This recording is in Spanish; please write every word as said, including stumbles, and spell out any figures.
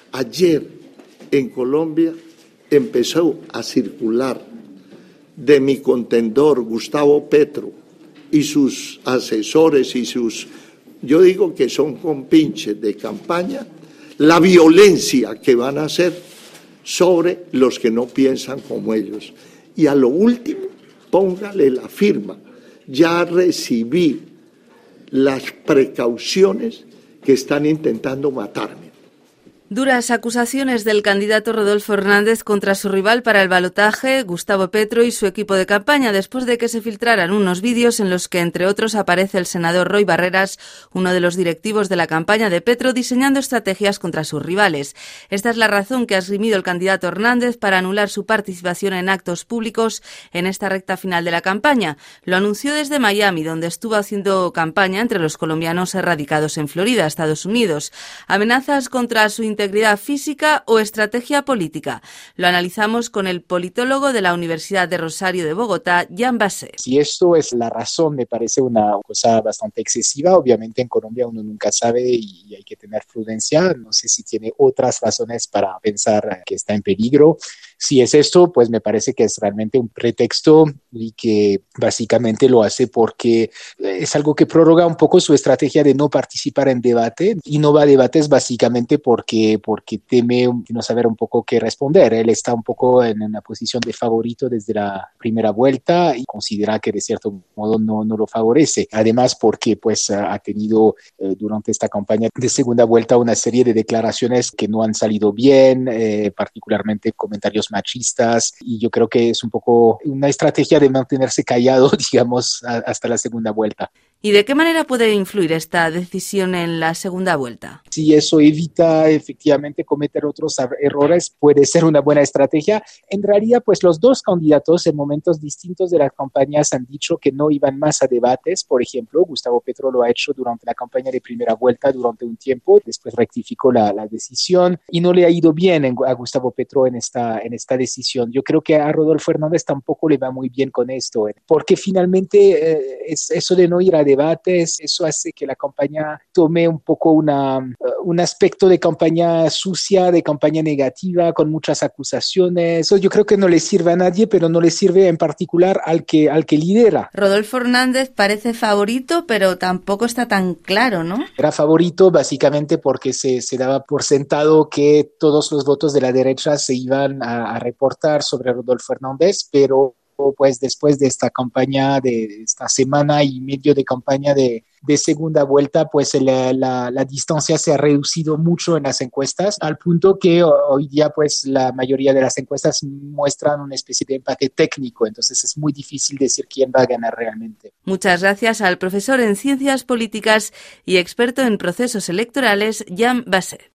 Ayer en Colombia empezó a circular de mi contendor Gustavo Petro y sus asesores y sus, yo digo que son compinches de campaña, la violencia que van a hacer sobre los que no piensan como ellos. Y a lo último, póngale la firma. Ya recibí las precauciones que están intentando matarme. Duras acusaciones del candidato Rodolfo Hernández contra su rival para el balotaje, Gustavo Petro, y su equipo de campaña, después de que se filtraran unos vídeos en los que, entre otros, aparece el senador Roy Barreras, uno de los directivos de la campaña de Petro, diseñando estrategias contra sus rivales. Esta es la razón que ha esgrimido el candidato Hernández para anular su participación en actos públicos en esta recta final de la campaña. Lo anunció desde Miami, donde estuvo haciendo campaña entre los colombianos erradicados en Florida, Estados Unidos. Amenazas contra su integridad física o estrategia política. Lo analizamos con el politólogo de la Universidad de Rosario de Bogotá, Jean Basset. Si esto es la razón, me parece una cosa bastante excesiva. Obviamente en Colombia uno nunca sabe y hay que tener prudencia. No sé si tiene otras razones para pensar que está en peligro. Si es esto, pues me parece que es realmente un pretexto y que básicamente lo hace porque es algo que prorroga un poco su estrategia de no participar en debate, y no va a debates básicamente porque, porque teme no saber un poco qué responder. Él está un poco en una posición de favorito desde la primera vuelta y considera que de cierto modo no, no lo favorece. Además porque pues ha tenido eh, durante esta campaña de segunda vuelta una serie de declaraciones que no han salido bien, eh, particularmente comentarios machistas, y yo creo que es un poco una estrategia de mantenerse callado, digamos, a, hasta la segunda vuelta. ¿Y de qué manera puede influir esta decisión en la segunda vuelta? Si eso evita efectivamente cometer otros errores, puede ser una buena estrategia. En realidad, pues los dos candidatos en momentos distintos de las campañas han dicho que no iban más a debates. Por ejemplo, Gustavo Petro lo ha hecho durante la campaña de primera vuelta durante un tiempo, después rectificó la, la decisión y no le ha ido bien en, a Gustavo Petro en esta, en esta decisión. Yo creo que a Rodolfo Hernández tampoco le va muy bien con esto, porque finalmente eh, es eso de no ir a debates, eso hace que la campaña tome un poco una, un aspecto de campaña sucia, de campaña negativa, con muchas acusaciones. Eso yo creo que no le sirve a nadie, pero no le sirve en particular al que, al que lidera. Rodolfo Hernández parece favorito, pero tampoco está tan claro, ¿no? Era favorito básicamente porque se, se daba por sentado que todos los votos de la derecha se iban a, a reportar sobre Rodolfo Hernández, pero pues después de esta campaña, de esta semana y medio de campaña de, de segunda vuelta, pues la, la, la distancia se ha reducido mucho en las encuestas, al punto que hoy día pues la mayoría de las encuestas muestran una especie de empate técnico, entonces es muy difícil decir quién va a ganar realmente. Muchas gracias al profesor en Ciencias Políticas y experto en procesos electorales, Jean Basset.